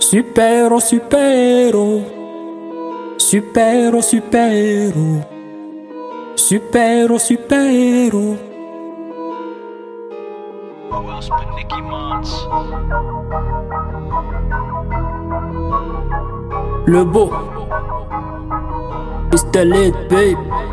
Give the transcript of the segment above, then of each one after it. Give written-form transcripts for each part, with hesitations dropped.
Supero, supero, supero, supero, supero, supero. Who else but Nicki Mons? Le beau, Mr. Lit, babe.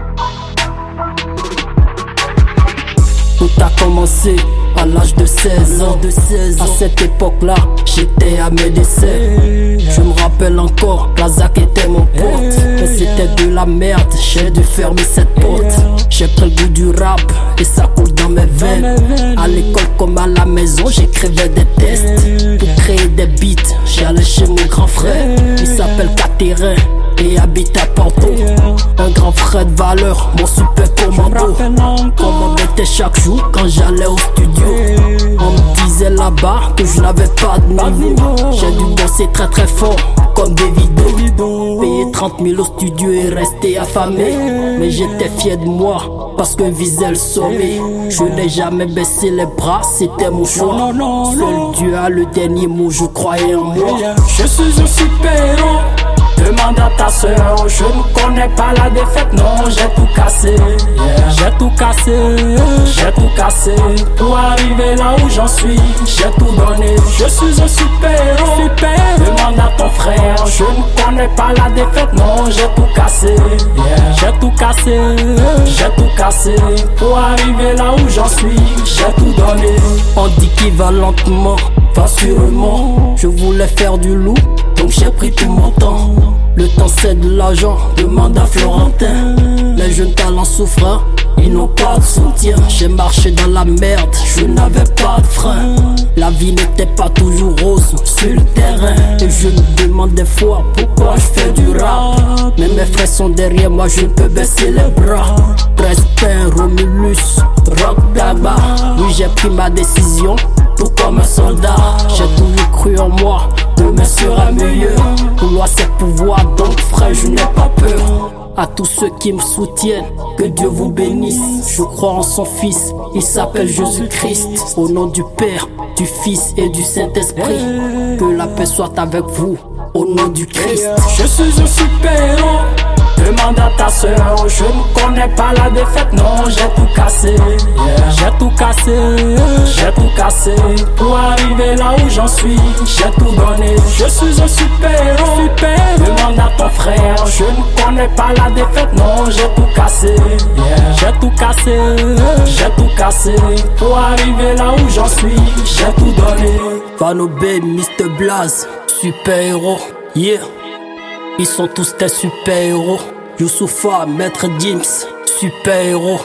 Tout a commencé à l'âge de 16 ans. À cette époque-là, j'étais à mes décès. Je me rappelle encore, Plazak était mon pote. Mais c'était de la merde, j'ai dû fermer cette porte. J'ai pris le goût du rap et ça coule dans mes veines. À l'école comme à la maison, j'écrivais des tests. Pour créer des beats, j'allais chez mon grand frère. Il s'appelle Catérin et habite à Porto. Un grand frère de valeur, mon super commando. Commandait chaque jour quand j'allais au studio. On me disait là-bas que je n'avais pas de niveau. J'ai dû bosser très très fort comme des vidéos. Payer 30 000 au studio et rester affamé. Mais j'étais fier de moi parce que visais le sommet. Je n'ai jamais baissé les bras, c'était mon choix. Seul Dieu a le dernier mot, je croyais en moi. Je suis un super-héros. Demande à ta soeur, je ne connais pas la défaite, non, j'ai tout cassé. J'ai tout cassé, j'ai tout cassé. Pour arriver là où j'en suis, j'ai tout donné. Je suis un super-héros. Demande à ton frère, je ne connais pas la défaite, non, j'ai tout cassé. J'ai tout cassé, j'ai tout cassé. Pour arriver là où j'en suis, j'ai tout donné. On dit qu'il va lentement, pas sûrement. Je voulais faire du loup, donc j'ai pris tout mon temps. Le temps c'est de l'argent, demande à Florentin. Les jeunes talents souffrent, ils n'ont pas de soutien. J'ai marché dans la merde, je n'avais pas de frein. La vie n'était pas toujours rose sur le terrain. Et je me demande des fois pourquoi je fais du rap. Mais mes frères sont derrière moi, je ne peux baisser les bras. Crespin, Romulus, Rock Daba. Oui, j'ai pris ma décision, tout comme un soldat. J'ai toujours cru en moi, demain sera meilleur. Vouloir c'est pouvoir, donc frère je n'ai pas peur. À tous ceux qui me soutiennent, que Dieu vous bénisse. Je crois en son fils, il s'appelle Jésus-Christ. Au nom du Père, du Fils et du Saint-Esprit, que la paix soit avec vous, au nom du Christ. Je suis un super-héros. Demande à ta soeur, je ne connais pas la défaite, non, j'ai tout cassé. J'ai tout cassé, j'ai tout cassé. Pour arriver là où j'en suis, j'ai tout donné. Je suis un super-héros. Demande à ton frère, je ne connais pas la défaite, non, j'ai tout cassé. J'ai tout cassé, j'ai tout cassé. Pour arriver là où j'en suis, j'ai tout donné. Vano Babe, Mr. Blaze, super-héros, yeah. Ils sont tous des super-héros. Youssoufa, Maître Dims, super-héros.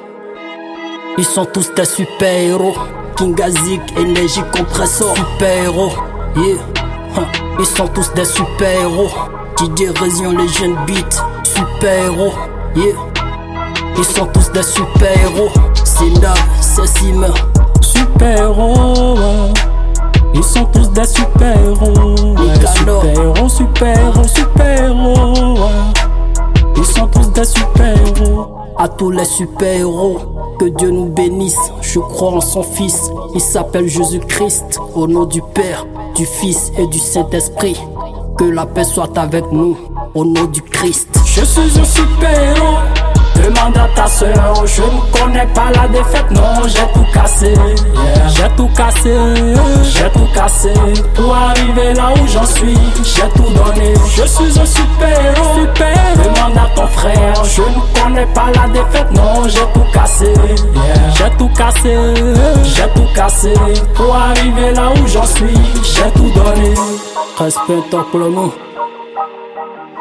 Ils sont tous des super-héros. Kingazik, Énergie Compressor, super-héros. Yeah. Ils sont tous des super-héros. Didier Résion, les jeunes beats, super-héros. Yeah. Ils sont tous des super-héros. Sina, Sessime, super-héros. Ils sont tous des super-héros. Super-héros, super-héros, super-héros. Ils sont tous des super-héros. À tous les super-héros, que Dieu nous bénisse. Je crois en son fils, il s'appelle Jésus-Christ. Au nom du Père, du Fils et du Saint-Esprit, que la paix soit avec nous, au nom du Christ. Je suis un super-héros. Demande à ta soeur, je ne connais pas la défaite, non, j'ai tout cassé. J'ai tout cassé, j'ai tout cassé. Pour arriver là où j'en suis, j'ai tout donné. Je suis un super-héros. Demande à ton frère, je ne connais pas la défaite, non, j'ai tout cassé. J'ai tout cassé, j'ai tout cassé. Pour arriver là où j'en suis, j'ai tout donné. Respect ton pour le nom.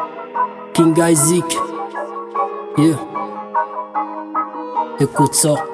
King Isaac, yeah. Écoute ça.